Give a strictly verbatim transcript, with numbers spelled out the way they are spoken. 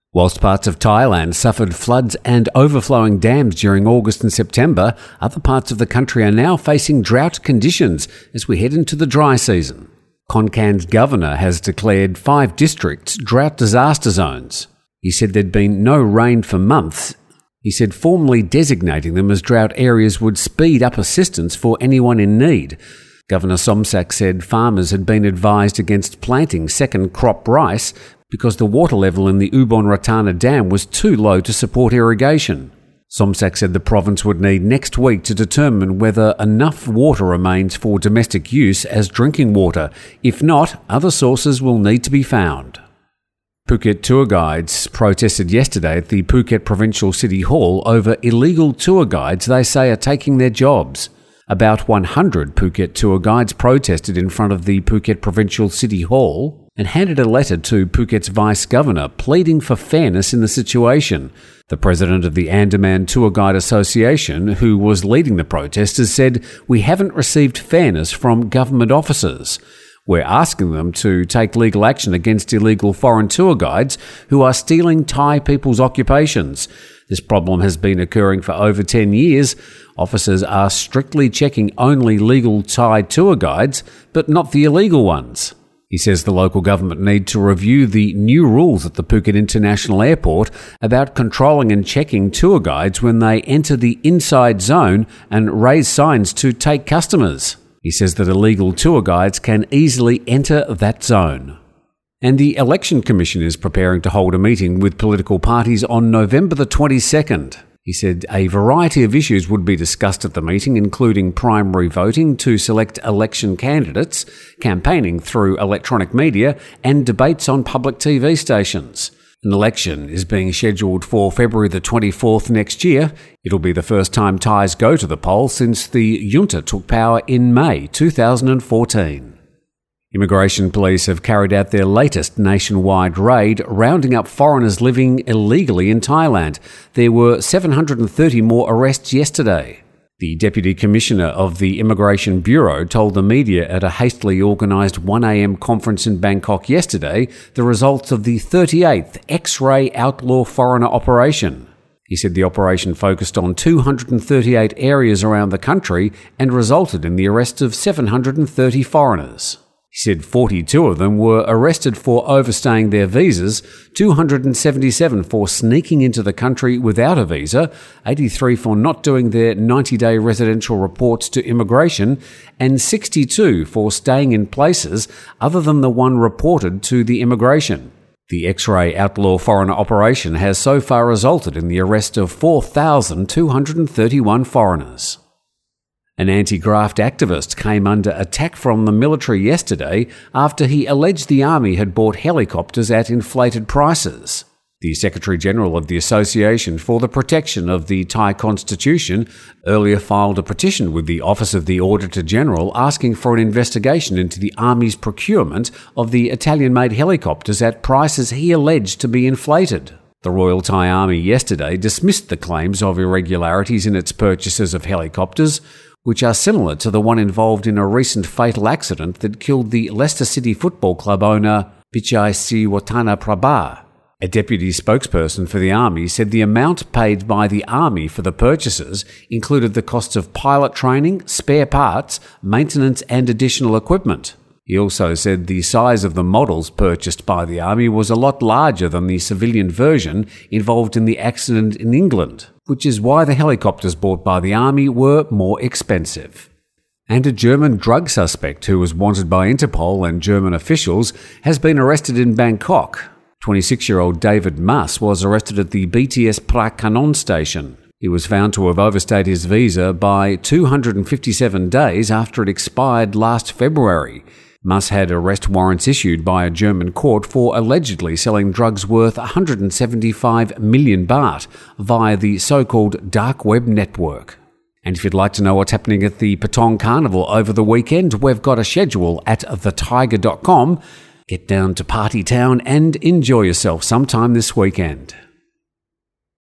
Whilst parts of Thailand suffered floods and overflowing dams during August and September, other parts of the country are now facing drought conditions as we head into the dry season. Konkan's governor has declared five districts drought disaster zones. He said there'd been no rain for months. He said formally designating them as drought areas would speed up assistance for anyone in need. Governor Somsak said farmers had been advised against planting second crop rice because the water level in the Ubon Ratana Dam was too low to support irrigation. Somsak said the province would need next week to determine whether enough water remains for domestic use as drinking water. If not, other sources will need to be found. Phuket tour guides protested yesterday at the Phuket Provincial City Hall over illegal tour guides they say are taking their jobs. About one hundred Phuket tour guides protested in front of the Phuket Provincial City Hall and handed a letter to Phuket's Vice-Governor pleading for fairness in the situation. The president of the Andaman Tour Guide Association, who was leading the protesters, said, "We haven't received fairness from government officers. We're asking them to take legal action against illegal foreign tour guides who are stealing Thai people's occupations. This problem has been occurring for over ten years. Officers are strictly checking only legal Thai tour guides, but not the illegal ones." He says the local government need to review the new rules at the Phuket International Airport about controlling and checking tour guides when they enter the inside zone and raise signs to take customers. He says that illegal tour guides can easily enter that zone. And the Election Commission is preparing to hold a meeting with political parties on November the twenty-second. He said a variety of issues would be discussed at the meeting, including primary voting to select election candidates, campaigning through electronic media, and debates on public T V stations. An election is being scheduled for February the twenty-fourth next year. It'll be the first time Thais go to the polls since the junta took power in May two thousand fourteen. Immigration police have carried out their latest nationwide raid, rounding up foreigners living illegally in Thailand. There were seven hundred thirty more arrests yesterday. The Deputy Commissioner of the Immigration Bureau told the media at a hastily organised one a.m. conference in Bangkok yesterday the results of the thirty-eighth X-ray Outlaw Foreigner Operation. He said the operation focused on two hundred thirty-eight areas around the country and resulted in the arrest of seven hundred thirty foreigners. He said forty-two of them were arrested for overstaying their visas, two hundred seventy-seven for sneaking into the country without a visa, eighty-three for not doing their ninety-day residential reports to immigration, and sixty-two for staying in places other than the one reported to the immigration. The X-ray Outlaw Foreigner Operation has so far resulted in the arrest of four thousand two hundred thirty-one foreigners. An anti-graft activist came under attack from the military yesterday after he alleged the army had bought helicopters at inflated prices. The Secretary-General of the Association for the Protection of the Thai Constitution earlier filed a petition with the Office of the Auditor-General asking for an investigation into the Army's procurement of the Italian-made helicopters at prices he alleged to be inflated. The Royal Thai Army yesterday dismissed the claims of irregularities in its purchases of helicopters, which are similar to the one involved in a recent fatal accident that killed the Leicester City Football Club owner Pichai Sriwattana Prabha. A deputy spokesperson for the Army said the amount paid by the Army for the purchases included the cost of pilot training, spare parts, maintenance and additional equipment. He also said the size of the models purchased by the Army was a lot larger than the civilian version involved in the accident in England, which is why the helicopters bought by the Army were more expensive. And a German drug suspect who was wanted by Interpol and German officials has been arrested in Bangkok. twenty-six-year-old David Mas was arrested at the B T S Phra Kanon station. He was found to have overstayed his visa by two hundred fifty-seven days after it expired last February. Mas had arrest warrants issued by a German court for allegedly selling drugs worth one hundred seventy-five million baht via the so-called dark web network. And if you'd like to know what's happening at the Patong Carnival over the weekend, we've got a schedule at the tiger dot com. Get down to Party Town and enjoy yourself sometime this weekend.